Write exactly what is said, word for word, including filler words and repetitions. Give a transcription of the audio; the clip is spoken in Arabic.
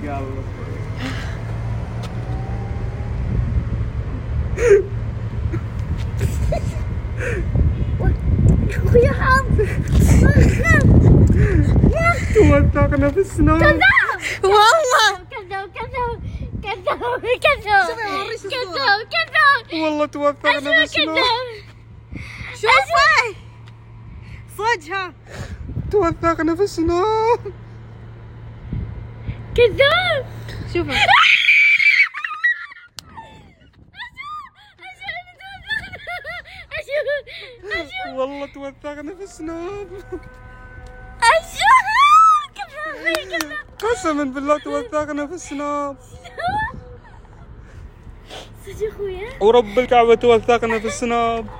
الله. يا حظ توثقنا في السناب. والله كذاب كذاب كذاب كذاب كذاب كذاب والله توثقنا في السناب. شوفي صدها توثقنا في السناب. كذاب. شوفي والله توثقنا في السناب. قسما بالله توثقنا في السناب. صدق اخويا ورب الكعبة توثقنا في السناب.